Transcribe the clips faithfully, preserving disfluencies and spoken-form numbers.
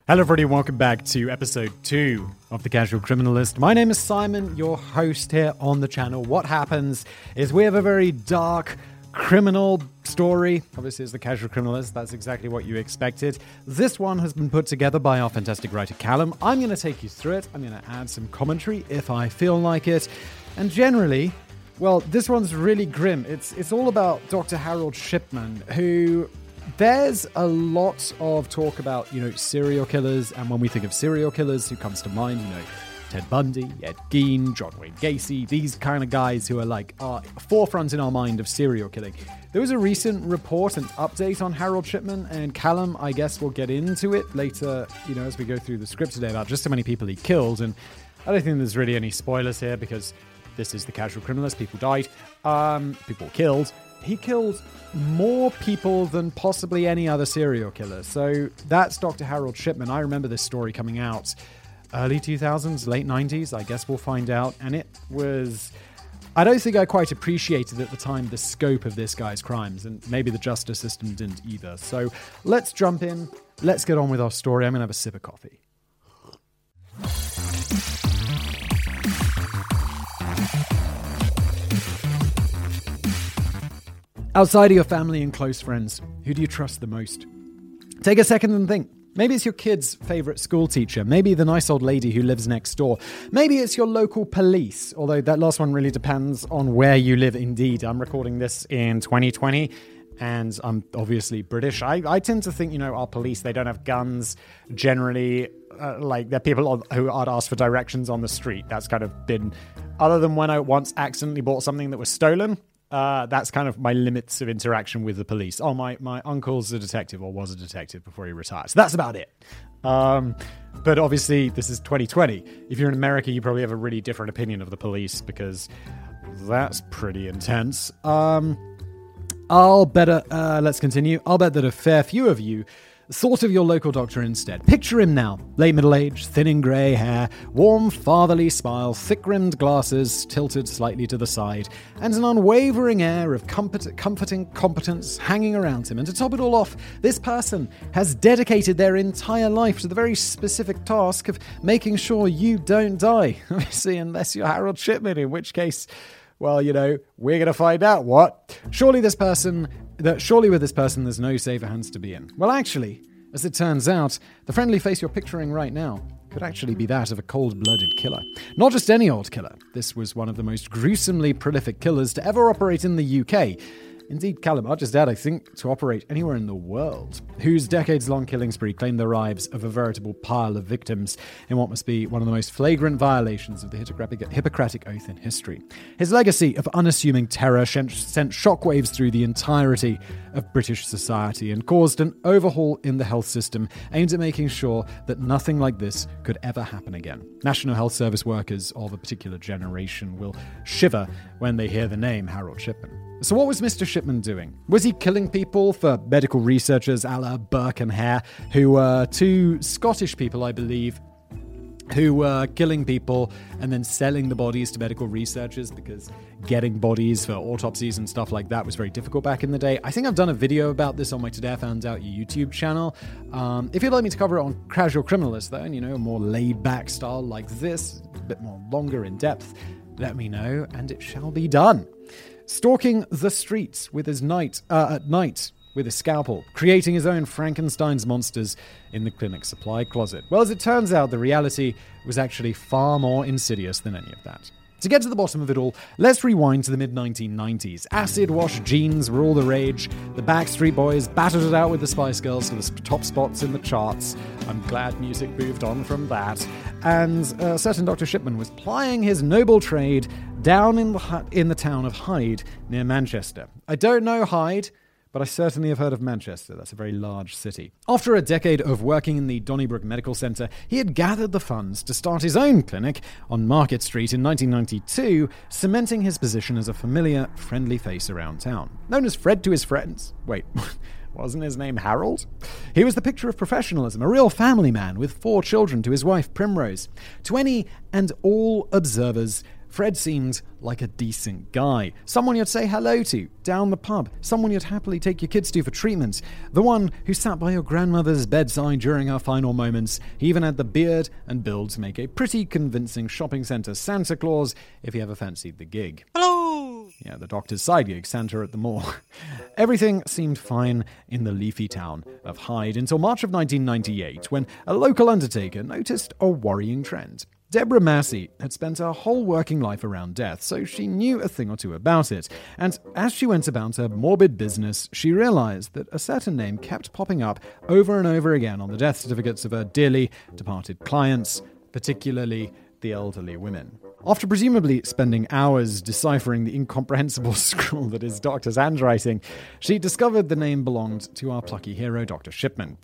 Hello everybody and welcome back to episode two of The Casual Criminalist. My name is Simon, your host here on the channel. What happens is we have a very dark criminal story. Obviously, as The Casual Criminalist, that's exactly what you expected. This one has been put together by our fantastic writer Callum. I'm going to take you through it. I'm going to add some commentary if I feel like it. And generally, well, this one's really grim. It's, it's all about Doctor Harold Shipman, who... There's a lot of talk about, you know, serial killers, and when we think of serial killers, who comes to mind? You know, Ted Bundy, Ed Gein, John Wayne Gacy, these kind of guys who are like are forefront in our mind of serial killing. There was a recent report and update on Harold Shipman, and Callum, I guess, will get into it later, you know, as we go through the script today about just how many people he killed, and I don't think there's really any spoilers here because this is The Casual Criminalist. People died, um, people were killed. He killed more people than possibly any other serial killer. So that's Doctor Harold Shipman. I remember this story coming out early two thousands, late nineties. I guess we'll find out. And it was... I don't think I quite appreciated at the time the scope of this guy's crimes. And maybe the justice system didn't either. So let's jump in. Let's get on with our story. I'm going to have a sip of coffee. Outside of your family and close friends, who do you trust the most? Take a second and think. Maybe it's your kid's favorite school teacher. Maybe the nice old lady who lives next door. Maybe it's your local police, although that last one really depends on where you live indeed. I'm recording this in twenty twenty, and I'm obviously British. I, I tend to think, you know, our police, they don't have guns. Generally, uh, like, they're people who aren't asked for directions on the street. That's kind of been, other than when I once accidentally bought something that was stolen, Uh, that's kind of my limits of interaction with the police. Oh, my, my uncle's a detective or was a detective before he retired. So that's about it. Um, but obviously, this is twenty twenty. If you're in America, you probably have a really different opinion of the police because that's pretty intense. Um, I'll bet, a, uh, let's continue. I'll bet that a fair few of you thought of your local doctor instead. Picture him now. Late middle age, thinning grey hair, warm fatherly smile, thick-rimmed glasses tilted slightly to the side, and an unwavering air of comfort- comforting competence hanging around him. And to top it all off, this person has dedicated their entire life to the very specific task of making sure you don't die. Obviously, unless you're Harold Shipman, in which case, well, you know, we're going to find out what. Surely this person... That surely with this person there's no safer hands to be in. Well, actually, as it turns out, the friendly face you're picturing right now could actually be that of a cold-blooded killer. Not just any old killer. This was one of the most gruesomely prolific killers to ever operate in the U K. Indeed, Callum, I'll just add, I think, to operate anywhere in the world, whose decades-long killing spree claimed the lives of a veritable pile of victims in what must be one of the most flagrant violations of the Hippocratic Oath in history. His legacy of unassuming terror sent shockwaves through the entirety of British society and caused an overhaul in the health system aimed at making sure that nothing like this could ever happen again. National Health Service workers of a particular generation will shiver when they hear the name Harold Shipman. So what was Mister Shipman doing? Was he killing people for medical researchers a la Burke and Hare, who were two Scottish people, I believe, who were killing people and then selling the bodies to medical researchers because getting bodies for autopsies and stuff like that was very difficult back in the day? I think I've done a video about this on my Today I Found Out YouTube channel. Um, if you'd like me to cover it on Casual Criminalist, though, and, you know, a more laid-back style like this, a bit more longer in depth, let me know, and it shall be done. Stalking the streets with his night uh, at night with his scalpel, creating his own Frankenstein's monsters in the clinic supply closet. Well, as it turns out, the reality was actually far more insidious than any of that. To get to the bottom of it all, let's rewind to the mid nineteen nineties. Acid-wash jeans were all the rage. The Backstreet Boys battered it out with the Spice Girls for the top spots in the charts. I'm glad music moved on from that. And a certain Doctor Shipman was plying his noble trade down in the in the town of Hyde, near Manchester. I don't know Hyde, but I certainly have heard of Manchester. That's a very large city. After a decade of working in the Donnybrook Medical Centre, he had gathered the funds to start his own clinic on Market Street in nineteen ninety-two, cementing his position as a familiar, friendly face around town. Known as Fred to his friends. Wait, wasn't his name Harold? He was the picture of professionalism, a real family man with four children to his wife Primrose. To any and all observers, Fred seemed like a decent guy. Someone you'd say hello to down the pub. Someone you'd happily take your kids to for treatment. The one who sat by your grandmother's bedside during her final moments. He even had the beard and build to make a pretty convincing shopping centre Santa Claus if he ever fancied the gig. Hello! Yeah, the doctor's side gig, Santa at the mall. Everything seemed fine in the leafy town of Hyde until March of nineteen ninety-eight, when a local undertaker noticed a worrying trend. Deborah Massey had spent her whole working life around death, so she knew a thing or two about it. And as she went about her morbid business, she realized that a certain name kept popping up over and over again on the death certificates of her dearly departed clients, particularly the elderly women. After presumably spending hours deciphering the incomprehensible scrawl that is Doctor's handwriting, she discovered the name belonged to our plucky hero, Doctor Shipman.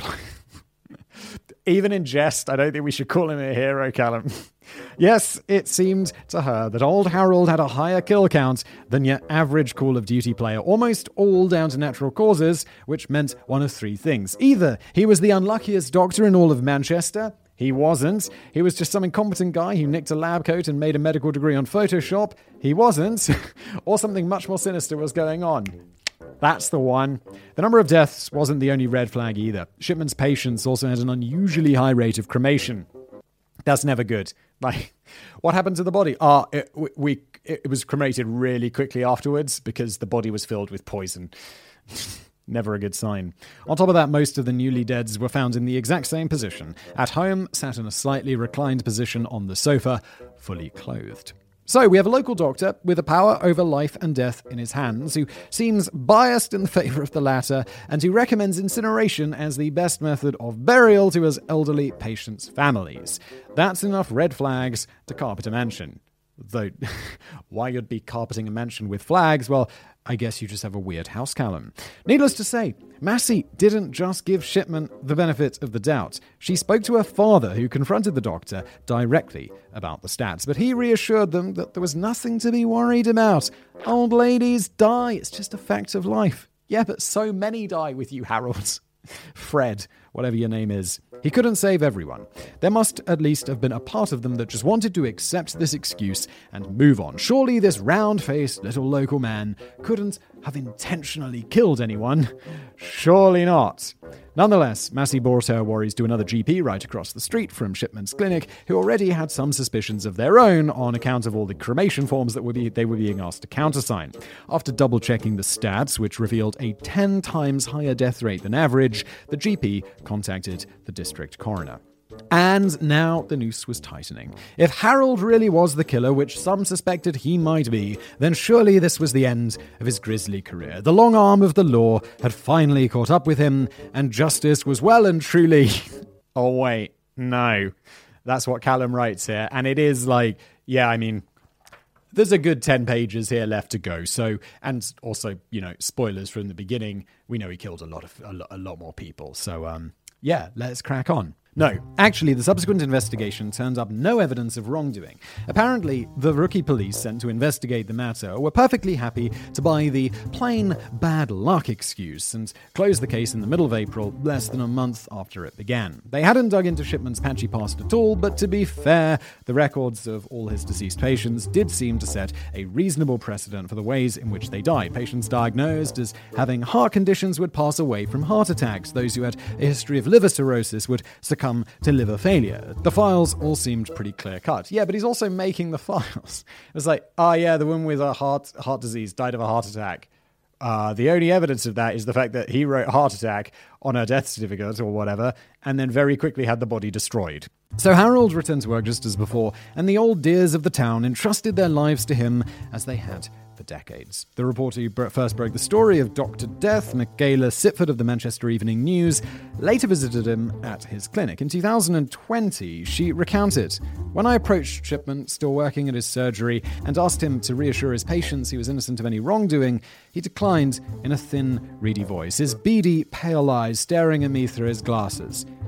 Even in jest, I don't think we should call him a hero, Callum. Yes, it seemed to her that old Harold had a higher kill count than your average Call of Duty player, almost all down to natural causes, which meant one of three things. Either he was the unluckiest doctor in all of Manchester. He wasn't. He was just some incompetent guy who nicked a lab coat and made a medical degree on Photoshop. He wasn't. Or something much more sinister was going on. That's the one. The number of deaths wasn't the only red flag either. Shipman's patients also had an unusually high rate of cremation. That's never good. Like, what happened to the body? Ah, it, we, it was cremated really quickly afterwards because the body was filled with poison. Never a good sign. On top of that, most of the newly deads were found in the exact same position. At home, sat in a slightly reclined position on the sofa, fully clothed. So we have a local doctor with the power over life and death in his hands who seems biased in the favour of the latter and who recommends incineration as the best method of burial to his elderly patients' families. That's enough red flags to carpet a mansion. Though, why you'd be carpeting a mansion with flags? Well, I guess you just have a weird house, Callum. Needless to say, Massey didn't just give Shipman the benefit of the doubt. She spoke to her father, who confronted the doctor directly about the stats, but he reassured them that there was nothing to be worried about. Old ladies die. It's just a fact of life. Yeah, but so many die with you, Harold. Fred, whatever your name is. He couldn't save everyone. There must at least have been a part of them that just wanted to accept this excuse and move on. Surely this round-faced little local man couldn't have intentionally killed anyone. Surely not. Nonetheless, Massey brought her worries to another G P right across the street from Shipman's clinic, who already had some suspicions of their own on account of all the cremation forms that would be, they were being asked to countersign. After double-checking the stats, which revealed a ten times higher death rate than average, the G P contacted the district coroner. And now the noose was tightening. If Harold really was the killer, which some suspected he might be, then surely this was the end of his grisly career. The long arm of the law had finally caught up with him, and justice was well and truly... oh, wait, no. That's what Callum writes here. And it is like, yeah, I mean... there's a good ten pages here left to go. So, and also, you know, spoilers from the beginning. We know he killed a lot of a lot, a lot more people. So, um, yeah, let's crack on. No, actually, the subsequent investigation turned up no evidence of wrongdoing. Apparently, the rookie police sent to investigate the matter were perfectly happy to buy the plain bad luck excuse and close the case in the middle of April, less than a month after it began. They hadn't dug into Shipman's patchy past at all, but to be fair, the records of all his deceased patients did seem to set a reasonable precedent for the ways in which they died. Patients diagnosed as having heart conditions would pass away from heart attacks. Those who had a history of liver cirrhosis would succumb to liver failure. The files all seemed pretty clear-cut. Yeah, but he's also making the files. It was like, oh yeah, the woman with a heart heart disease died of a heart attack. Uh, the only evidence of that is the fact that he wrote heart attack on her death certificate or whatever, and then very quickly had the body destroyed. So Harold returned to work just as before, and the old dears of the town entrusted their lives to him as they had for decades. The reporter who first broke the story of Doctor Death, Michaela Sitford of the Manchester Evening News, later visited him at his clinic. In two thousand twenty, she recounted, "When I approached Shipman, still working at his surgery, and asked him to reassure his patients he was innocent of any wrongdoing, he declined in a thin, reedy voice, his beady, pale eyes staring at me through his glasses.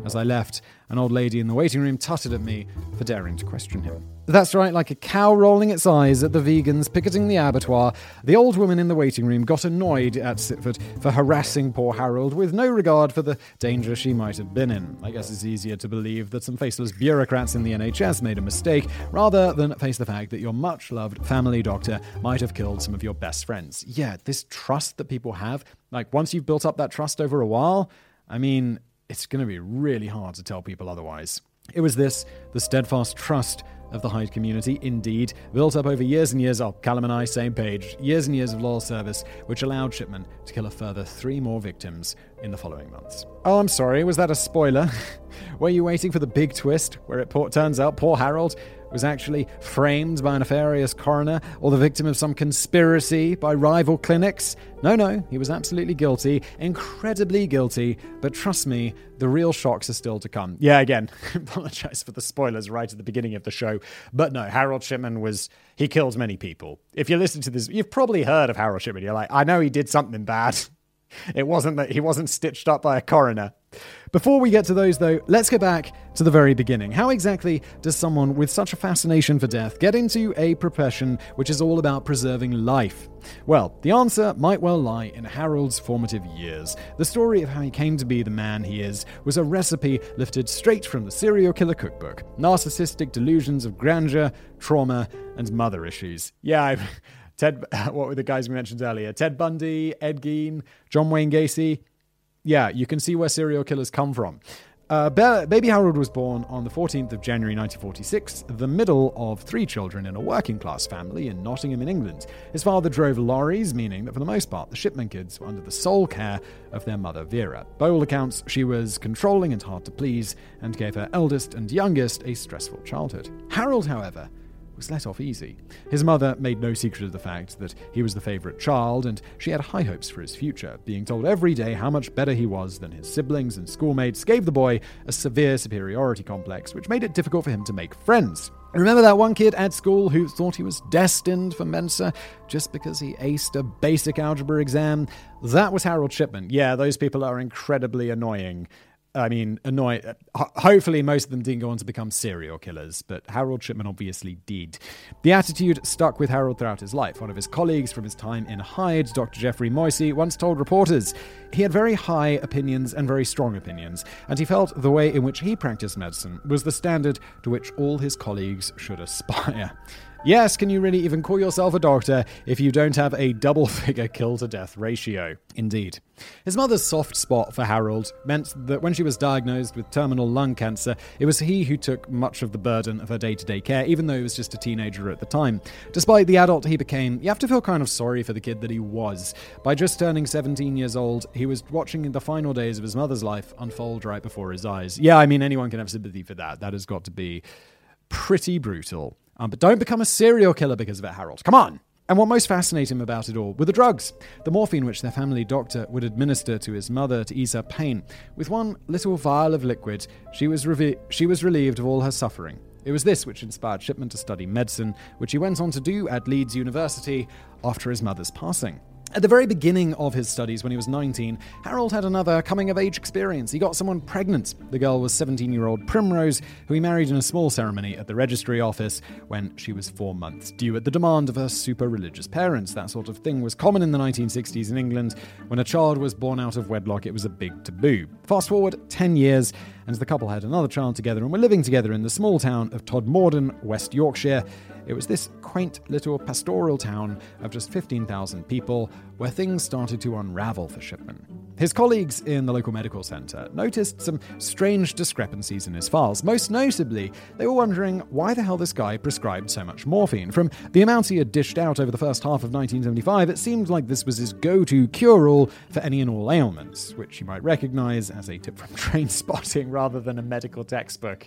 As I left, an old lady in the waiting room tutted at me for daring to question him. That's right, like a cow rolling its eyes at the vegans picketing the abattoir, the old woman in the waiting room got annoyed at Sitford for harassing poor Harold with no regard for the danger she might have been in. I guess it's easier to believe that some faceless bureaucrats in the N H S made a mistake, rather than face the fact that your much-loved family doctor might have killed some of your best friends. Yeah, this trust that people have, like once you've built up that trust over a while, I mean, it's going to be really hard to tell people otherwise. It was this, the steadfast trust of the Hyde community, indeed, built up over years and years, oh, Callum and I, same page, years and years of loyal service, which allowed Shipman to kill a further three more victims in the following months. Oh, I'm sorry, was that a spoiler? Were you waiting for the big twist, where it po- turns out poor Harold was actually framed by a nefarious coroner or the victim of some conspiracy by rival clinics? No, no, he was absolutely guilty, incredibly guilty, but trust me, the real shocks are still to come. Yeah, again, apologize for the spoilers right at the beginning of the show, but no, Harold Shipman was, he killed many people. If you listen to this, you've probably heard of Harold Shipman, you're like, I know he did something bad. It wasn't that he wasn't stitched up by a coroner. Before we get to those, though, let's go back to the very beginning. How exactly does someone with such a fascination for death get into a profession which is all about preserving life? Well, the answer might well lie in Harold's formative years. The story of how he came to be the man he is was a recipe lifted straight from the serial killer cookbook. Narcissistic delusions of grandeur, trauma, and mother issues. Yeah, I've... Ted, what were the guys we mentioned earlier? Ted Bundy, Ed Gein, John Wayne Gacy. Yeah, you can see where serial killers come from. Uh, Be- Baby Harold was born on the fourteenth of January nineteen forty-six, the middle of three children in a working-class family in Nottingham in England. His father drove lorries, meaning that for the most part, the Shipman kids were under the sole care of their mother, Vera. By all accounts, she was controlling and hard to please, and gave her eldest and youngest a stressful childhood. Harold, however, was let off easy. His mother made no secret of the fact that he was the favourite child, and she had high hopes for his future. Being told every day how much better he was than his siblings and schoolmates gave the boy a severe superiority complex, which made it difficult for him to make friends. Remember that one kid at school who thought he was destined for Mensa just because he aced a basic algebra exam? That was Harold Shipman. Yeah, those people are incredibly annoying. I mean, annoying. Hopefully most of them didn't go on to become serial killers, but Harold Shipman obviously did. The attitude stuck with Harold throughout his life. One of his colleagues from his time in Hyde, Doctor Geoffrey Moisey, once told reporters he had very high opinions and very strong opinions, and he felt the way in which he practiced medicine was the standard to which all his colleagues should aspire. Yes, can you really even call yourself a doctor if you don't have a double-figure kill-to-death ratio? Indeed. His mother's soft spot for Harold meant that when she was diagnosed with terminal lung cancer, it was he who took much of the burden of her day-to-day care, even though he was just a teenager at the time. Despite the adult he became, you have to feel kind of sorry for the kid that he was. By just turning seventeen years old, he was watching the final days of his mother's life unfold right before his eyes. Yeah, I mean, anyone can have sympathy for that. That has got to be pretty brutal. Um, but don't become a serial killer because of it, Harold. Come on! And what most fascinated him about it all were the drugs. The morphine which their family doctor would administer to his mother to ease her pain. With one little vial of liquid, she was, revi- she was relieved of all her suffering. It was this which inspired Shipman to study medicine, which he went on to do at Leeds University after his mother's passing. At the very beginning of his studies, when he was nineteen, Harold had another coming-of-age experience. He got someone pregnant. The girl was seventeen-year-old Primrose, who he married in a small ceremony at the registry office when she was four months due at the demand of her super-religious parents. That sort of thing was common in the nineteen sixties in England. When a child was born out of wedlock, it was a big taboo. Fast forward ten years, and the couple had another child together and were living together in the small town of Todmorden, West Yorkshire. It was this quaint little pastoral town of just fifteen thousand people where things started to unravel for Shipman. His colleagues in the local medical centre noticed some strange discrepancies in his files. Most notably, they were wondering why the hell this guy prescribed so much morphine. From the amount he had dished out over the first half of nineteen seventy-five, it seemed like this was his go-to cure-all for any and all ailments, which you might recognise as a tip from Train Spotting rather than a medical textbook.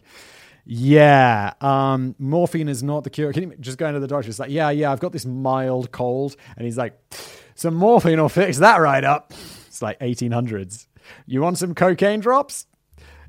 Yeah, um, morphine is not the cure. Can you just go into the doctor? It's like, yeah, yeah, I've got this mild cold. And he's like, some morphine will fix that right up. It's like eighteen hundreds. You want some cocaine drops?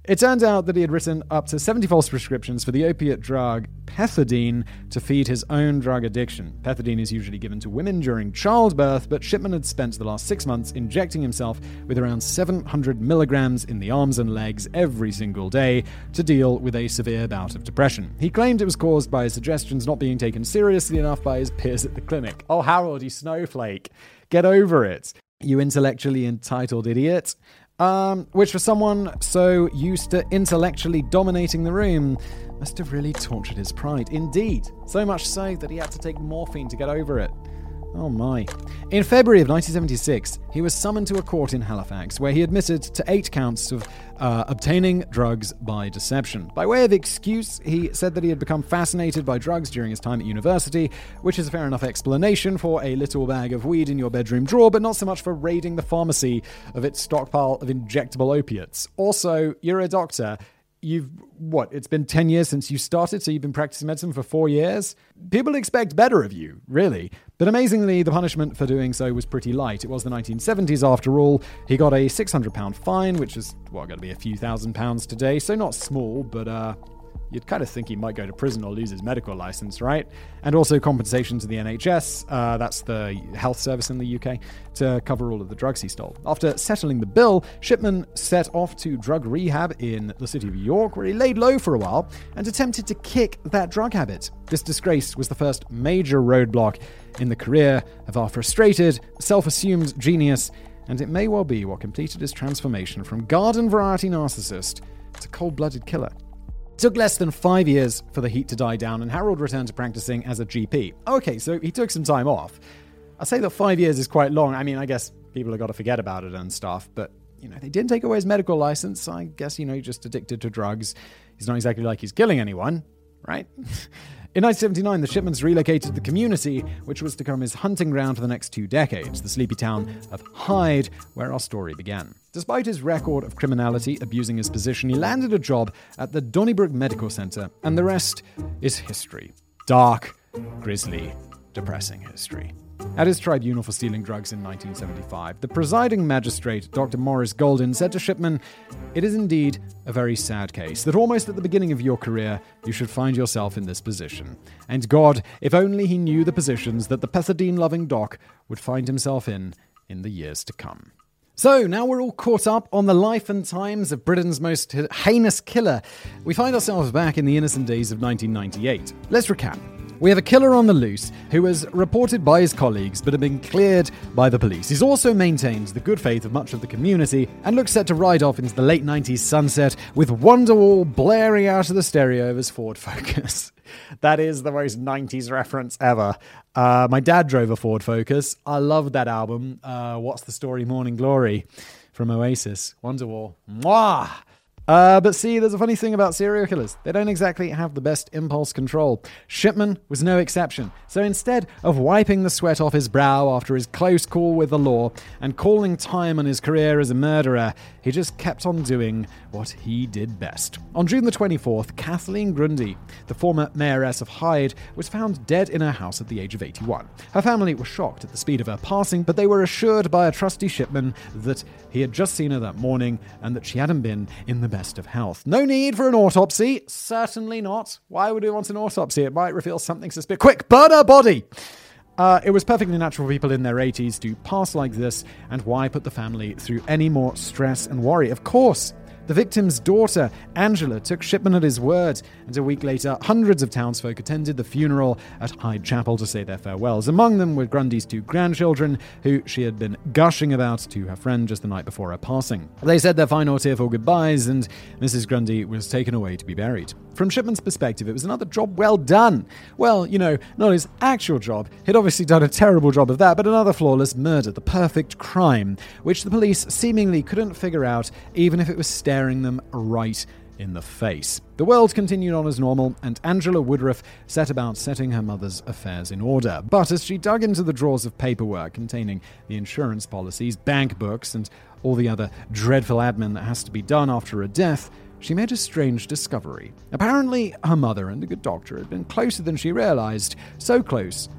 It turned out that he had written up to seventy false prescriptions for the opiate drug pethidine to feed his own drug addiction. Pethidine is usually given to women during childbirth, but Shipman had spent the last six months injecting himself with around seven hundred milligrams in the arms and legs every single day to deal with a severe bout of depression. He claimed it was caused by his suggestions not being taken seriously enough by his peers at the clinic. Oh, Harold, you snowflake. Get over it, you intellectually entitled idiot. Um, which for someone so used to intellectually dominating the room must have really tortured his pride. Indeed, so much so that he had to take morphine to get over it. Oh my. In February of nineteen seventy-six, he was summoned to a court in Halifax where he admitted to eight counts of uh, obtaining drugs by deception. By way of excuse, he said that he had become fascinated by drugs during his time at university, which is a fair enough explanation for a little bag of weed in your bedroom drawer, but not so much for raiding the pharmacy of its stockpile of injectable opiates. Also, you're a doctor. You've, what, it's been ten years since you started, so you've been practicing medicine for four years? People expect better of you, really. But amazingly, the punishment for doing so was pretty light. It was the nineteen seventies after all. He got a six hundred pound fine, which is, well, going to be a few thousand pounds today, so not small, but, uh... you'd kind of think he might go to prison or lose his medical license, right? And also compensation to the N H S, uh, that's the health service in the U K, to cover all of the drugs he stole. After settling the bill, Shipman set off to drug rehab in the city of York, where he laid low for a while and attempted to kick that drug habit. This disgrace was the first major roadblock in the career of our frustrated, self-assumed genius, and it may well be what completed his transformation from garden variety narcissist to cold-blooded killer. It took less than five years for the heat to die down, and Harold returned to practicing as a G P. Okay, so he took some time off. I say that five years is quite long. I mean, I guess people have got to forget about it and stuff, but, you know, they didn't take away his medical license. I guess, you know, he's just addicted to drugs. He's not exactly like he's killing anyone, right? In nineteen seventy-nine, the Shipmans relocated to the community, which was to become his hunting ground for the next two decades, the sleepy town of Hyde, where our story began. Despite his record of criminality abusing his position, he landed a job at the Donnybrook Medical Center, and the rest is history. Dark, grisly, depressing history. At his tribunal for stealing drugs in nineteen seventy-five, the presiding magistrate, Doctor Morris Golden, said to Shipman, "It is indeed a very sad case that almost at the beginning of your career, you should find yourself in this position. And God, if only he knew the positions that the pethidine-loving doc would find himself in in the years to come." So, now we're all caught up on the life and times of Britain's most heinous killer. We find ourselves back in the innocent days of nineteen ninety-eight. Let's recap. We have a killer on the loose who was reported by his colleagues but had been cleared by the police. He's also maintained the good faith of much of the community and looks set to ride off into the late nineties sunset with Wonderwall blaring out of the stereo of his Ford Focus. That is the most nineties reference ever. Uh, my dad drove a Ford Focus. I loved that album. Uh, What's the Story, Morning Glory from Oasis. Wonderwall. Mwah! Uh, but see, there's a funny thing about serial killers. They don't exactly have the best impulse control. Shipman was no exception. So instead of wiping the sweat off his brow after his close call with the law and calling time on his career as a murderer, he just kept on doing what he did best. On June the twenty-fourth, Kathleen Grundy, the former mayoress of Hyde, was found dead in her house at the age of eighty-one. Her family were shocked at the speed of her passing, but they were assured by a trusty Shipman that he had just seen her that morning and that she hadn't been in the best of health. No need for an autopsy. Certainly not. Why would we want an autopsy? It might reveal something suspicious. Quick, burn her body! Uh, it was perfectly natural for people in their eighties to pass like this, and why put the family through any more stress and worry? Of course, the victim's daughter, Angela, took Shipman at his word, and a week later, hundreds of townsfolk attended the funeral at Hyde Chapel to say their farewells. Among them were Grundy's two grandchildren, who she had been gushing about to her friend just the night before her passing. They said their final tearful goodbyes, and Missus Grundy was taken away to be buried. From Shipman's perspective, it was another job well done. Well, you know, not his actual job. He'd obviously done a terrible job of that, but another flawless murder, the perfect crime, which the police seemingly couldn't figure out, even if it was staring them right in the face. The world continued on as normal, and Angela Woodruff set about setting her mother's affairs in order. But as she dug into the drawers of paperwork containing the insurance policies, bank books, and all the other dreadful admin that has to be done after a death, she made a strange discovery. Apparently, her mother and a good doctor had been closer than she realized, so close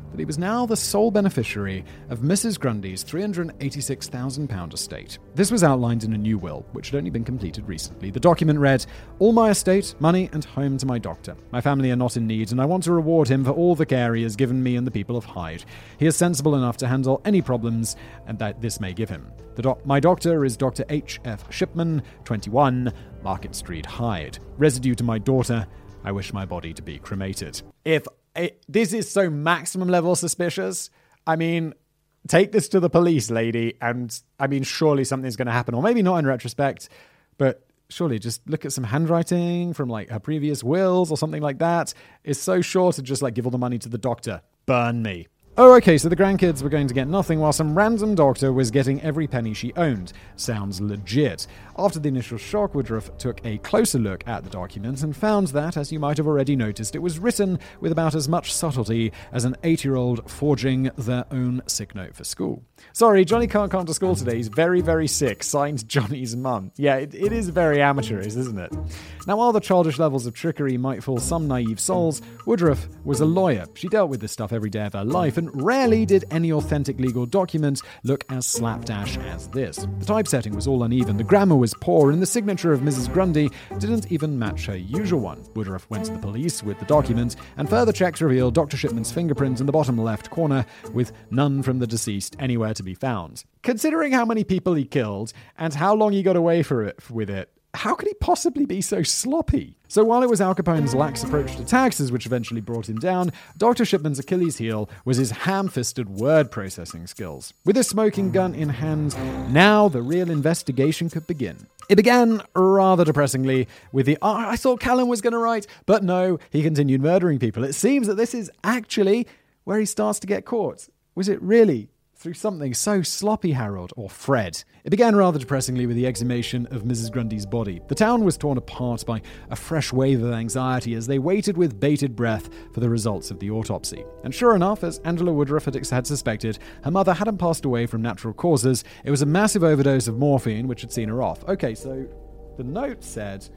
that he was now the sole beneficiary of Missus Grundy's three hundred eighty-six thousand pounds estate. This was outlined in a new will, which had only been completed recently. The document read, "All my estate, money and home to my doctor. My family are not in need, and I want to reward him for all the care he has given me and the people of Hyde. He is sensible enough to handle any problems and that this may give him. The doc- my doctor is Doctor H F Shipman, twenty-one, Market Street, Hyde. Residue to my daughter. I wish my body to be cremated." If it, this is so maximum level suspicious, I mean, take this to the police, lady, and I mean, surely something's going to happen. Or maybe not in retrospect, but surely just look at some handwriting from like her previous wills or something like that. It's so sure to just like give all the money to the doctor. Burn me. Oh, okay, so the grandkids were going to get nothing while some random doctor was getting every penny she owned. Sounds legit. After the initial shock, Woodruff took a closer look at the document and found that, as you might have already noticed, it was written with about as much subtlety as an eight-year-old forging their own sick note for school. Sorry, Johnny can't come to school today. He's very, very sick. Signed, Johnny's mum. Yeah, it, it is very amateurish, isn't it? Now, while the childish levels of trickery might fool some naive souls, Woodruff was a lawyer. She dealt with this stuff every day of her life, and rarely did any authentic legal document look as slapdash as this. The typesetting was all uneven, the grammar was poor, and the signature of Missus Grundy didn't even match her usual one. Woodruff went to the police with the document, and further checks revealed Doctor Shipman's fingerprint in the bottom left corner, with none from the deceased anywhere to be found. Considering how many people he killed, and how long he got away for it, with it, how could he possibly be so sloppy? So while it was Al Capone's lax approach to taxes which eventually brought him down, Doctor Shipman's Achilles heel was his ham-fisted word processing skills. With a smoking gun in hand, now the real investigation could begin. It began, rather depressingly, with the, oh, I thought Callum was going to write, but no, he continued murdering people. It seems that this is actually where he starts to get caught. Was it really through something so sloppy, Harold, or Fred? It began rather depressingly with the exhumation of Missus Grundy's body. The town was torn apart by a fresh wave of anxiety as they waited with bated breath for the results of the autopsy. And sure enough, as Angela Woodruff had, had suspected, her mother hadn't passed away from natural causes. It was a massive overdose of morphine which had seen her off. Okay, so the note said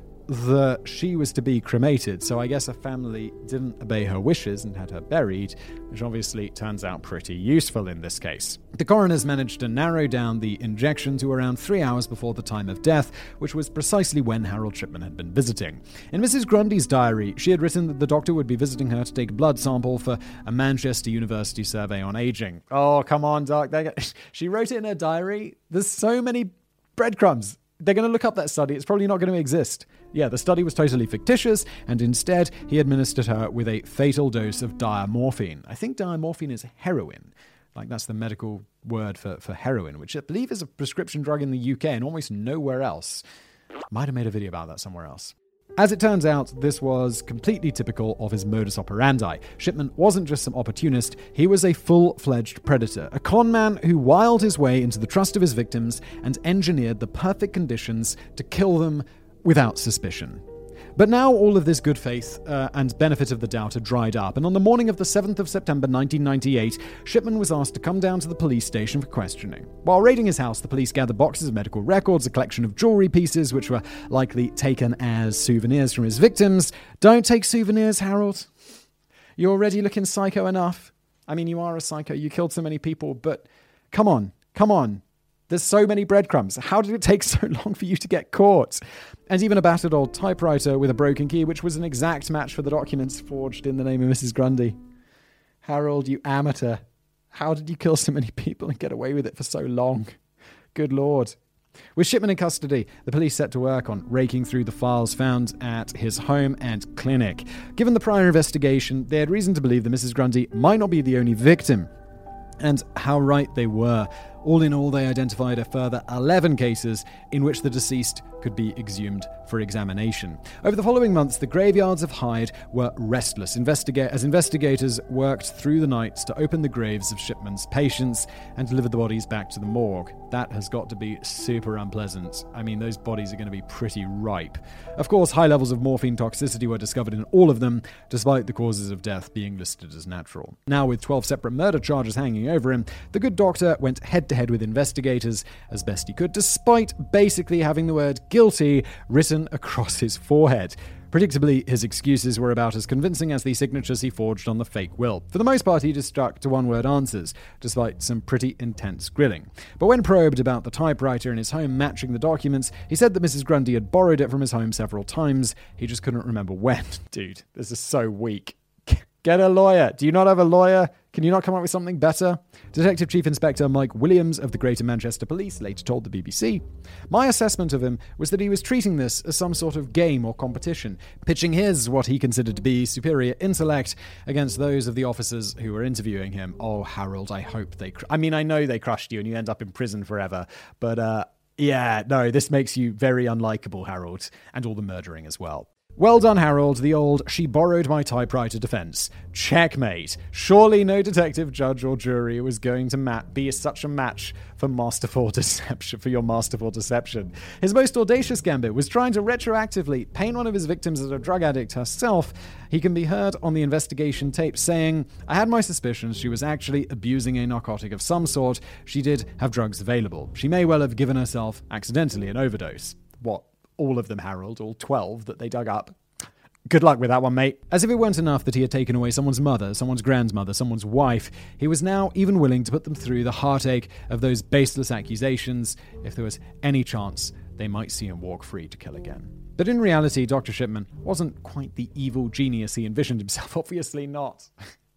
that she was to be cremated, so I guess her family didn't obey her wishes and had her buried, which obviously turns out pretty useful in this case. The coroners managed to narrow down the injection to around three hours before the time of death, which was precisely when Harold Shipman had been visiting. In Missus Grundy's diary, she had written that the doctor would be visiting her to take a blood sample for a Manchester University survey on aging. Oh, come on, Doc. She wrote it in her diary. There's so many breadcrumbs. They're going to look up that study. It's probably not going to exist. Yeah, the study was totally fictitious, and instead he administered her with a fatal dose of diamorphine. I think diamorphine is heroin. Like, that's the medical word for, for heroin, which I believe is a prescription drug in the U K and almost nowhere else. Might have made a video about that somewhere else. As it turns out, this was completely typical of his modus operandi. Shipman wasn't just some opportunist, he was a full-fledged predator, a con man who wiled his way into the trust of his victims and engineered the perfect conditions to kill them without suspicion. But now all of this good faith uh, and benefit of the doubt had dried up, and on the morning of the seventh of September nineteen ninety-eight, Shipman was asked to come down to the police station for questioning. While raiding his house, the police gathered boxes of medical records, a collection of jewelry pieces, which were likely taken as souvenirs from his victims. Don't take souvenirs, Harold. You're already looking psycho enough. I mean, you are a psycho. You killed so many people, but come on, come on. There's so many breadcrumbs. How did it take so long for you to get caught? And even a battered old typewriter with a broken key, which was an exact match for the documents forged in the name of Missus Grundy. Harold, you amateur. How did you kill so many people and get away with it for so long? Good Lord. With Shipman in custody, the police set to work on raking through the files found at his home and clinic. Given the prior investigation, they had reason to believe that Missus Grundy might not be the only victim. And how right they were. All in all, they identified a further eleven cases in which the deceased could be exhumed for examination. Over the following months, the graveyards of Hyde were restless Investiga- as investigators worked through the nights to open the graves of Shipman's patients and deliver the bodies back to the morgue. That has got to be super unpleasant. I mean, those bodies are going to be pretty ripe. Of course, high levels of morphine toxicity were discovered in all of them, despite the causes of death being listed as natural. Now, with twelve separate murder charges hanging over him, the good doctor went head-to-head with investigators as best he could, despite basically having the word guilty written across his forehead. Predictably, his excuses were about as convincing as the signatures he forged on the fake will. For the most part, he just stuck to one-word answers, despite some pretty intense grilling. But when probed about the typewriter in his home matching the documents, he said that Missus Grundy had borrowed it from his home several times. He just couldn't remember when. Dude, this is so weak. Get a lawyer. Do you not have a lawyer? Can you not come up with something better? Detective Chief Inspector Mike Williams of the Greater Manchester Police later told the B B C, "My assessment of him was that he was treating this as some sort of game or competition, pitching his, what he considered to be, superior intellect against those of the officers who were interviewing him." Oh, Harold, I hope they... Cr- I mean, I know they crushed you and you end up in prison forever, but uh, yeah, no, this makes you very unlikable, Harold, and all the murdering as well. Well done, Harold, the old "she borrowed my typewriter" defense. Checkmate. Surely no detective, judge, or jury was going to mat- be such a match for masterful deception, for your masterful deception. His most audacious gambit was trying to retroactively paint one of his victims as a drug addict herself. He can be heard on the investigation tape saying, "I had my suspicions she was actually abusing a narcotic of some sort. She did have drugs available. She may well have given herself accidentally an overdose." What? All of them, Harold, all twelve that they dug up. Good luck with that one, mate. As if it weren't enough that he had taken away someone's mother, someone's grandmother, someone's wife, he was now even willing to put them through the heartache of those baseless accusations if there was any chance they might see him walk free to kill again. But in reality, Doctor Shipman wasn't quite the evil genius he envisioned himself. Obviously not.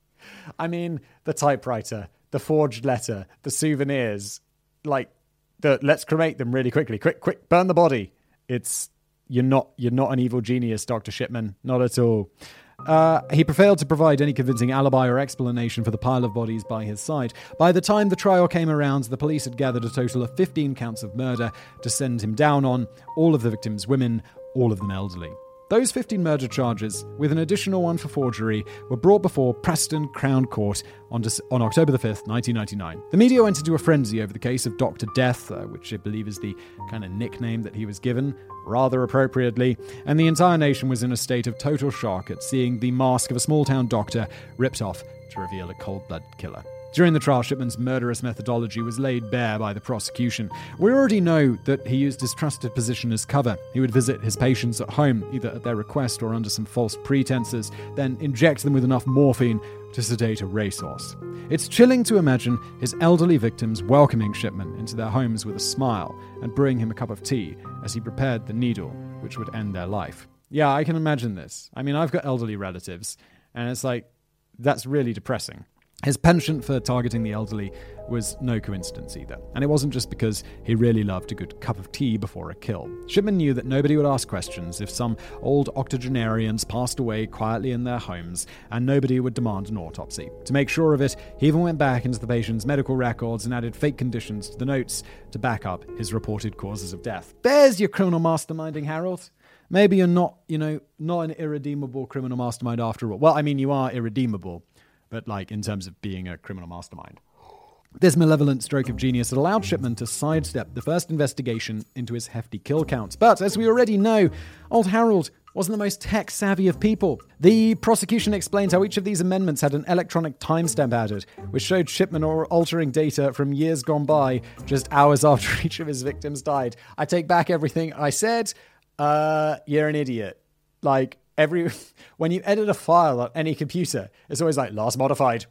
I mean, the typewriter, the forged letter, the souvenirs, like, the let's cremate them really quickly. Quick, quick, burn the body. It's you're not you're not an evil genius, Doctor Shipman, not at all. Uh, he failed to provide any convincing alibi or explanation for the pile of bodies by his side. By the time the trial came around, the police had gathered a total of fifteen counts of murder to send him down on, all of the victims women, all of them elderly. Those fifteen murder charges, with an additional one for forgery, were brought before Preston Crown Court on, Dec- on October the fifth, nineteen ninety-nine. The media went into a frenzy over the case of Doctor Death, uh, which I believe is the kind of nickname that he was given, rather appropriately, and the entire nation was in a state of total shock at seeing the mask of a small-town doctor ripped off to reveal a cold-blooded killer. During the trial, Shipman's murderous methodology was laid bare by the prosecution. We already know that he used his trusted position as cover. He would visit his patients at home, either at their request or under some false pretenses, then inject them with enough morphine to sedate a racehorse. It's chilling to imagine his elderly victims welcoming Shipman into their homes with a smile and brewing him a cup of tea as he prepared the needle which would end their life. Yeah, I can imagine this. I mean, I've got elderly relatives, and it's like, that's really depressing. His penchant for targeting the elderly was no coincidence either. And it wasn't just because he really loved a good cup of tea before a kill. Shipman knew that nobody would ask questions if some old octogenarians passed away quietly in their homes, and nobody would demand an autopsy. To make sure of it, he even went back into the patient's medical records and added fake conditions to the notes to back up his reported causes of death. There's your criminal masterminding, Harold. Maybe you're not, you know, not an irredeemable criminal mastermind after all. Well, I mean, you are irredeemable, but like in terms of being a criminal mastermind. This malevolent stroke of genius had allowed Shipman to sidestep the first investigation into his hefty kill counts. But as we already know, old Harold wasn't the most tech-savvy of people. The prosecution explained how each of these amendments had an electronic timestamp added, which showed Shipman altering data from years gone by, just hours after each of his victims died. I take back everything I said. Uh, you're an idiot. Like, Every when you edit a file on any computer, it's always like, last modified.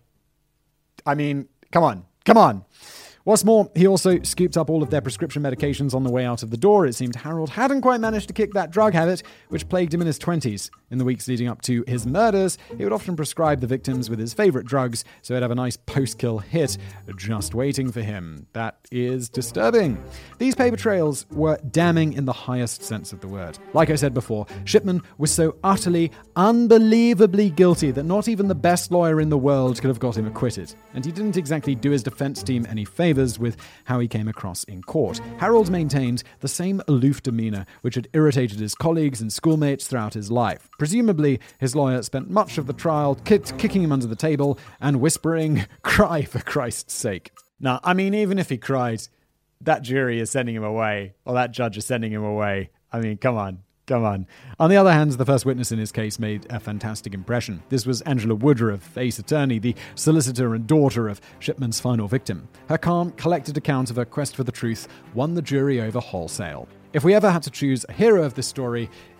I mean, come on, come on. What's more, he also scooped up all of their prescription medications on the way out of the door. It seemed Harold hadn't quite managed to kick that drug habit, which plagued him in his twenties. In the weeks leading up to his murders, he would often prescribe the victims with his favorite drugs, so he'd have a nice post-kill hit just waiting for him. That is disturbing. These paper trails were damning in the highest sense of the word. Like I said before, Shipman was so utterly, unbelievably guilty that not even the best lawyer in the world could have got him acquitted. And he didn't exactly do his defense team any favors with how he came across in court. Harold maintained the same aloof demeanor which had irritated his colleagues and schoolmates throughout his life. Presumably, his lawyer spent much of the trial kicked, kicking him under the table and whispering, "Cry for Christ's sake." Now, I mean, even if he cried, that jury is sending him away, or that judge is sending him away. I mean, come on. Come on. On the other hand, the first witness in his case made a fantastic impression. This was Angela Woodruff, Ace Attorney, the solicitor and daughter of Shipman's final victim. Her calm, collected account of her quest for the truth won the jury over wholesale. If we ever had to choose a hero of this story,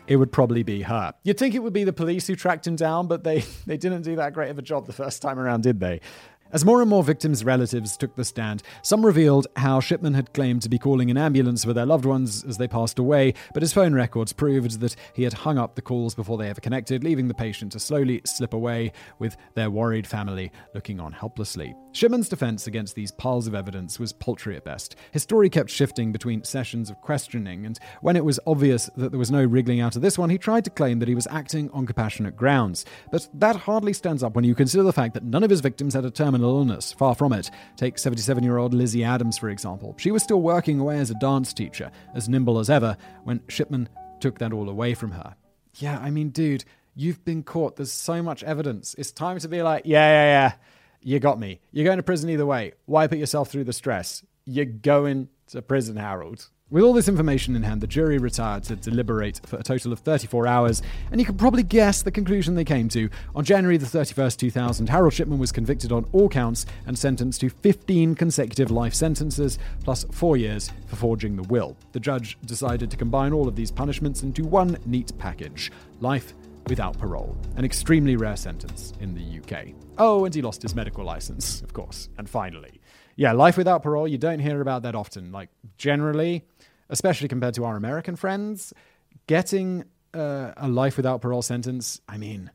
it would probably be her. You'd think it would be the police who tracked him down, but they, they didn't do that great of a job the first time around, did they? As more and more victims' relatives took the stand, some revealed how Shipman had claimed to be calling an ambulance for their loved ones as they passed away, but his phone records proved that he had hung up the calls before they ever connected, leaving the patient to slowly slip away with their worried family looking on helplessly. Shipman's defense against these piles of evidence was paltry at best. His story kept shifting between sessions of questioning, and when it was obvious that there was no wriggling out of this one, he tried to claim that he was acting on compassionate grounds. But that hardly stands up when you consider the fact that none of his victims had a terminal illness. Far from it. Take seventy-seven-year-old Lizzie Adams, for example. She was still working away as a dance teacher, as nimble as ever, when Shipman took that all away from her. Yeah, I mean, dude, you've been caught. There's so much evidence. It's time to be like, yeah, yeah, yeah. You got me. You're going to prison either way. Why put yourself through the stress? You're going to prison, Harold. With all this information in hand, the jury retired to deliberate for a total of thirty-four hours, and you can probably guess the conclusion they came to. On January the thirty-first, two thousand, Harold Shipman was convicted on all counts and sentenced to fifteen consecutive life sentences, plus four years for forging the will. The judge decided to combine all of these punishments into one neat package: life without parole, an extremely rare sentence in the U K. Oh, and he lost his medical license, of course. And finally, yeah, life without parole, you don't hear about that often. Like, generally, especially compared to our American friends, getting uh, a life without parole sentence, I mean,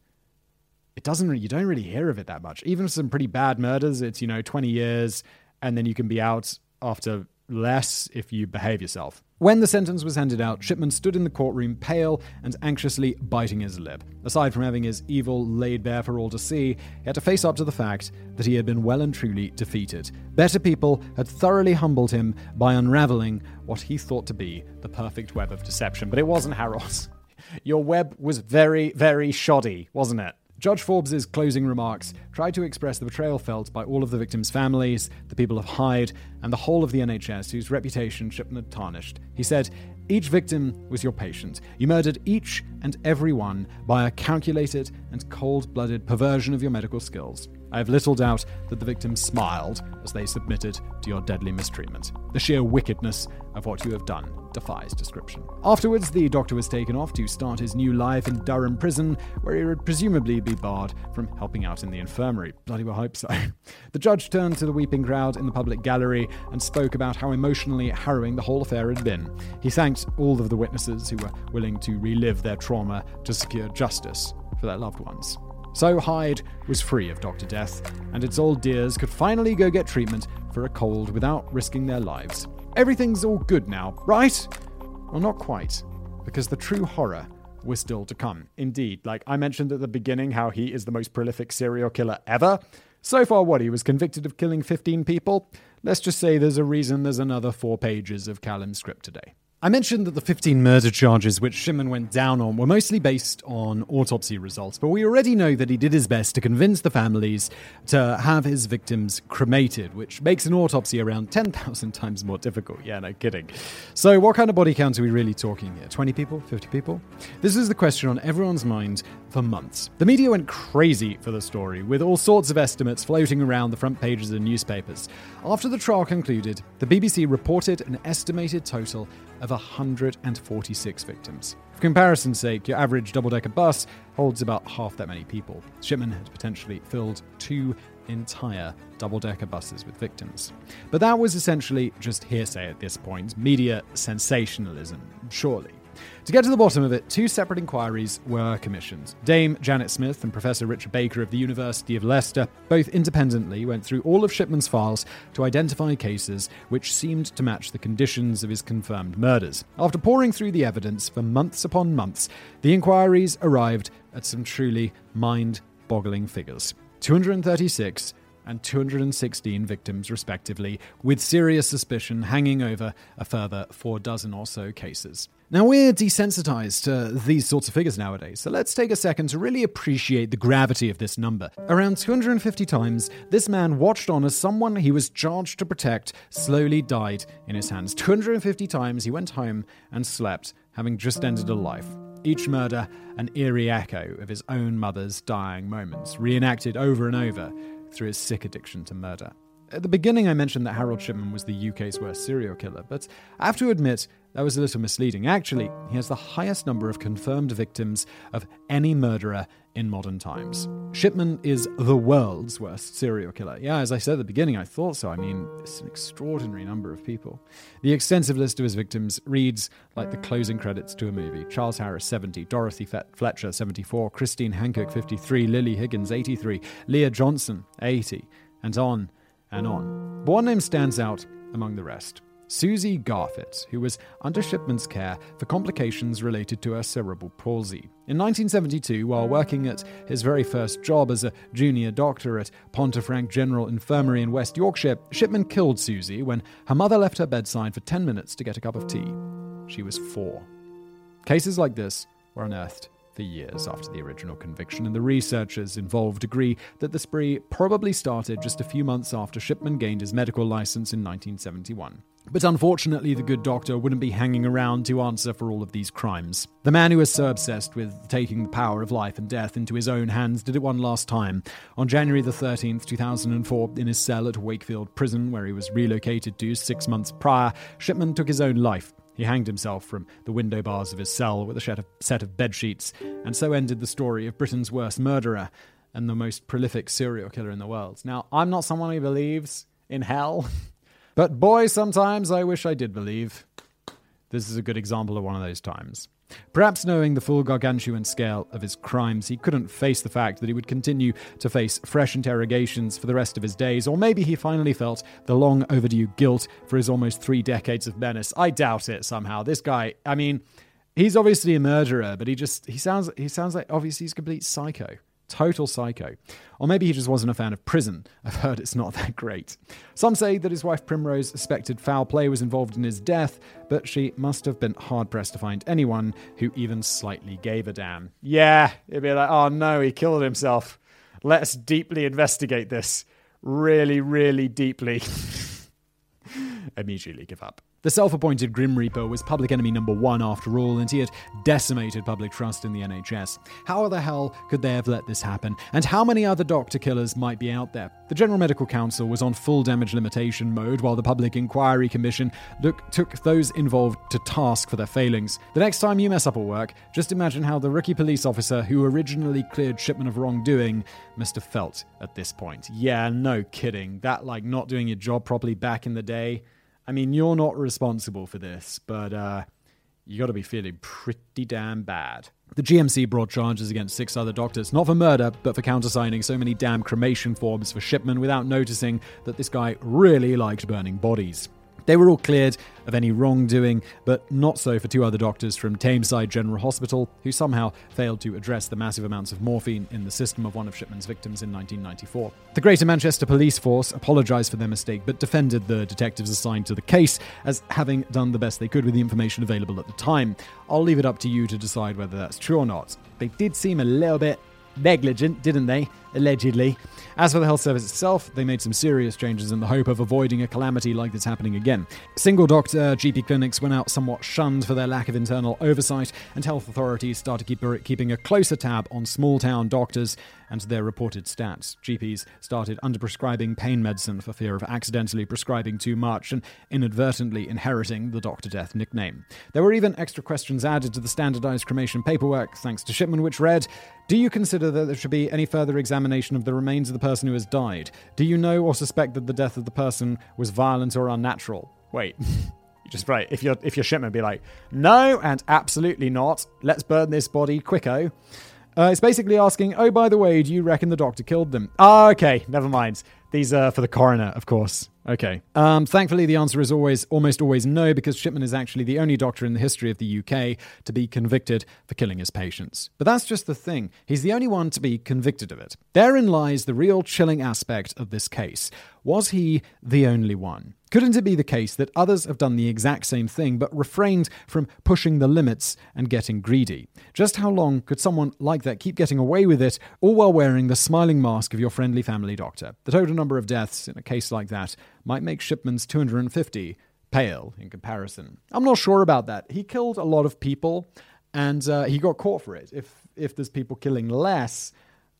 it doesn't really, you don't really hear of it that much. Even for some pretty bad murders, it's, you know, twenty years, and then you can be out after less if you behave yourself. When the sentence was handed out, Shipman stood in the courtroom pale and anxiously biting his lip. Aside from having his evil laid bare for all to see, he had to face up to the fact that he had been well and truly defeated. Better people had thoroughly humbled him by unraveling what he thought to be the perfect web of deception. But it wasn't, Harold. Your web was very, very shoddy, wasn't it? Judge Forbes' closing remarks tried to express the betrayal felt by all of the victims' families, the people of Hyde, and the whole of the N H S whose reputation Shipman had tarnished. He said, "Each victim was your patient. You murdered each and every one by a calculated and cold-blooded perversion of your medical skills. I have little doubt that the victims smiled as they submitted to your deadly mistreatment. The sheer wickedness of what you have done defies description." Afterwards, the doctor was taken off to start his new life in Durham prison, where he would presumably be barred from helping out in the infirmary. Bloody well hope so. The judge turned to the weeping crowd in the public gallery and spoke about how emotionally harrowing the whole affair had been. He thanked all of the witnesses who were willing to relive their trauma to secure justice for their loved ones. So Hyde was free of Doctor Death, and its old dears could finally go get treatment for a cold without risking their lives. Everything's all good now, right? Well, not quite, because the true horror was still to come. Indeed, like I mentioned at the beginning, how he is the most prolific serial killer ever. So far, what, he was convicted of killing fifteen people? Let's just say there's a reason there's another four pages of Callum's script today. I mentioned that the fifteen murder charges which Shipman went down on were mostly based on autopsy results, but we already know that he did his best to convince the families to have his victims cremated, which makes an autopsy around ten thousand times more difficult. Yeah, no kidding. So what kind of body count are we really talking here? twenty people? fifty people? This is the question on everyone's mind for months. The media went crazy for the story, with all sorts of estimates floating around the front pages of newspapers. After the trial concluded, the B B C reported an estimated total of one hundred forty-six victims. For comparison's sake, your average double-decker bus holds about half that many people. Shipman had potentially filled two entire double-decker buses with victims. But that was essentially just hearsay at this point, media sensationalism, surely. To get to the bottom of it, two separate inquiries were commissioned. Dame Janet Smith and Professor Richard Baker of the University of Leicester both independently went through all of Shipman's files to identify cases which seemed to match the conditions of his confirmed murders. After poring through the evidence for months upon months, the inquiries arrived at some truly mind-boggling figures. two hundred thirty-six and two hundred sixteen victims respectively, with serious suspicion hanging over a further four dozen or so cases. Now, we're desensitized to these sorts of figures nowadays, so let's take a second to really appreciate the gravity of this number. Around two hundred fifty times, this man watched on as someone he was charged to protect slowly died in his hands. two hundred fifty times he went home and slept, having just ended a life. Each murder an eerie echo of his own mother's dying moments, reenacted over and over through his sick addiction to murder. At the beginning, I mentioned that Harold Shipman was the U K's worst serial killer, but I have to admit that was a little misleading. Actually, he has the highest number of confirmed victims of any murderer in modern times. Shipman is the world's worst serial killer. Yeah, as I said at the beginning, I thought so. I mean, it's an extraordinary number of people. The extensive list of his victims reads like the closing credits to a movie. Charles Harris, seventy, Dorothy Fletcher, seventy-four, Christine Hancock, fifty-three, Lily Higgins, eighty-three, Leah Johnson, eighty, and on and on. But one name stands out among the rest. Susie Garfit, who was under Shipman's care for complications related to her cerebral palsy. In nineteen seventy-two, while working at his very first job as a junior doctor at Pontefract General Infirmary in West Yorkshire, Shipman killed Susie when her mother left her bedside for ten minutes to get a cup of tea. She was four. Cases like this were unearthed for years after the original conviction, and the researchers involved agree that the spree probably started just a few months after Shipman gained his medical license in nineteen seventy-one. But unfortunately, the good doctor wouldn't be hanging around to answer for all of these crimes. The man who was so obsessed with taking the power of life and death into his own hands did it one last time. On January the thirteenth, two thousand four, in his cell at Wakefield Prison, where he was relocated to six months prior, Shipman took his own life. He hanged himself from the window bars of his cell with a set of bed sheets, and so ended the story of Britain's worst murderer and the most prolific serial killer in the world. Now, I'm not someone who believes in hell, but boy, sometimes I wish I did believe. This is a good example of one of those times. Perhaps knowing the full gargantuan scale of his crimes, he couldn't face the fact that he would continue to face fresh interrogations for the rest of his days, or maybe he finally felt the long overdue guilt for his almost three decades of menace. I doubt it somehow. This guy, I mean, he's obviously a murderer, but he just, he sounds, he sounds like obviously he's a complete psycho. Total psycho. Or maybe he just wasn't a fan of prison. I've heard it's not that great. Some say that his wife Primrose suspected foul play was involved in his death, but she must have been hard-pressed to find anyone who even slightly gave a damn. Yeah, it'd be like, oh no, he killed himself. Let's deeply investigate this. Really, really deeply. Immediately give up. The self-appointed Grim Reaper was public enemy number one after all, and he had decimated public trust in the N H S. How the hell could they have let this happen? And how many other doctor killers might be out there? The General Medical Council was on full damage limitation mode, while the Public Inquiry Commission look, took those involved to task for their failings. The next time you mess up at work, just imagine how the rookie police officer who originally cleared Shipman of wrongdoing must have felt at this point. Yeah, no kidding. That, like, not doing your job properly back in the day. I mean, you're not responsible for this, but uh, you got to be feeling pretty damn bad. The G M C brought charges against six other doctors, not for murder, but for countersigning so many damn cremation forms for Shipman without noticing that this guy really liked burning bodies. They were all cleared of any wrongdoing, but not so for two other doctors from Tameside General Hospital, who somehow failed to address the massive amounts of morphine in the system of one of Shipman's victims in nineteen ninety-four. The Greater Manchester Police Force apologised for their mistake, but defended the detectives assigned to the case as having done the best they could with the information available at the time. I'll leave it up to you to decide whether that's true or not. They did seem a little bit negligent, didn't they? Allegedly. As for the health service itself, they made some serious changes in the hope of avoiding a calamity like this happening again. Single doctor G P clinics went out somewhat shunned for their lack of internal oversight, and health authorities started keep, keeping a closer tab on small town doctors and their reported stats. G Ps started underprescribing pain medicine for fear of accidentally prescribing too much and inadvertently inheriting the Doctor Death nickname. There were even extra questions added to the standardized cremation paperwork, thanks to Shipman, which read, "Do you consider that there should be any further examination of the remains of the person who has died? Do you know or suspect that the death of the person was violent or unnatural?" Wait, you just right. If you're if you're Shipman, be like, no, and absolutely not. Let's burn this body quicko. Uh, it's basically asking, oh, by the way, do you reckon the doctor killed them? Ah, okay, never mind. These are for the coroner, of course. Okay. Um, thankfully, the answer is always, almost always no, because Shipman is actually the only doctor in the history of the U K to be convicted for killing his patients. But that's just the thing. He's the only one to be convicted of it. Therein lies the real chilling aspect of this case. Was he the only one? Couldn't it be the case that others have done the exact same thing but refrained from pushing the limits and getting greedy? Just how long could someone like that keep getting away with it, all while wearing the smiling mask of your friendly family doctor? The total number of deaths in a case like that might make Shipman's two hundred fifty pale in comparison. I'm not sure about that. He killed a lot of people, and uh, he got caught for it. If if there's people killing less,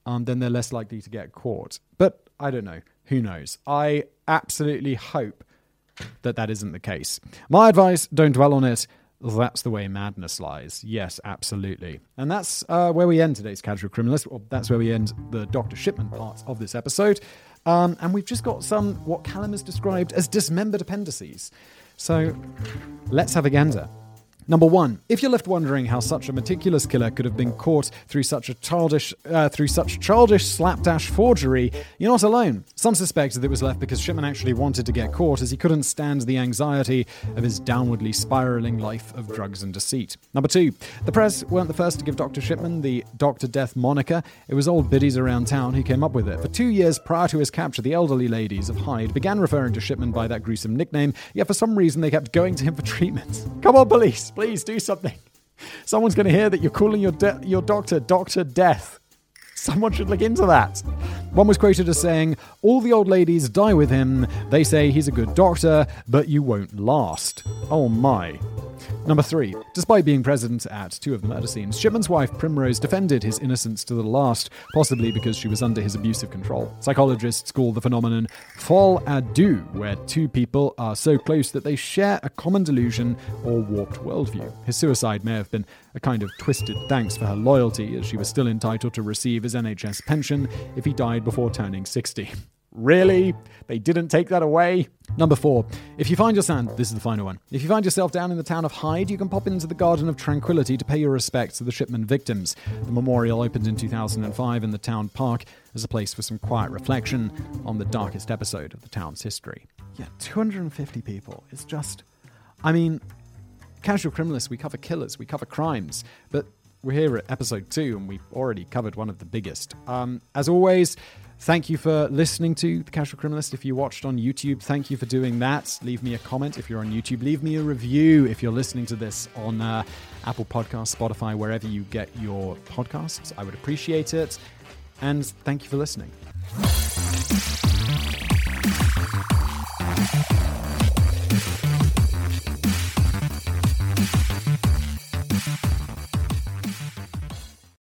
um, then they're less likely to get caught. But I don't know. Who knows? I absolutely hope that that isn't the case. My advice, don't dwell on it. That's the way madness lies. Yes, absolutely. And that's uh, where we end today's Casual Criminalist. Or that's where we end the Doctor Shipman part of this episode. Um, and we've just got some, what Callum has described as dismembered appendices. So let's have a gander. Number one, if you're left wondering how such a meticulous killer could have been caught through such a childish, uh, through such childish slapdash forgery, you're not alone. Some suspect that it was left because Shipman actually wanted to get caught, as he couldn't stand the anxiety of his downwardly spiraling life of drugs and deceit. Number two, the press weren't the first to give Doctor Shipman the Doctor Death moniker. It was old biddies around town who came up with it. For two years prior to his capture, the elderly ladies of Hyde began referring to Shipman by that gruesome nickname, yet for some reason they kept going to him for treatment. Come on, police! Please do something. Someone's going to hear that you're calling your de- your doctor Doctor Death. Someone should look into that. One was quoted as saying, "All the old ladies die with him. They say he's a good doctor, but you won't last." Oh my. Number three, despite being present at two of the murder scenes, Shipman's wife Primrose defended his innocence to the last, possibly because she was under his abusive control. Psychologists call the phenomenon folle à deux, where two people are so close that they share a common delusion or warped worldview. His suicide may have been a kind of twisted thanks for her loyalty, as she was still entitled to receive his N H S pension if he died before turning sixty. Really? They didn't take that away? Number four, if you find yourself, this is the final one, if you find yourself down in the town of Hyde, you can pop into the Garden of Tranquility to pay your respects to the Shipman victims. The memorial opened in two thousand five in the town park as a place for some quiet reflection on the darkest episode of the town's history. Yeah, two hundred fifty people. It's just, I mean, Casual Criminalists, we cover killers, we cover crimes, but we're here at episode two and we've already covered one of the biggest. Um, as always, thank you for listening to The Casual Criminalist. If you watched on YouTube, thank you for doing that. Leave me a comment if you're on YouTube. Leave me a review if you're listening to this on uh, Apple Podcasts, Spotify, wherever you get your podcasts. I would appreciate it. And thank you for listening.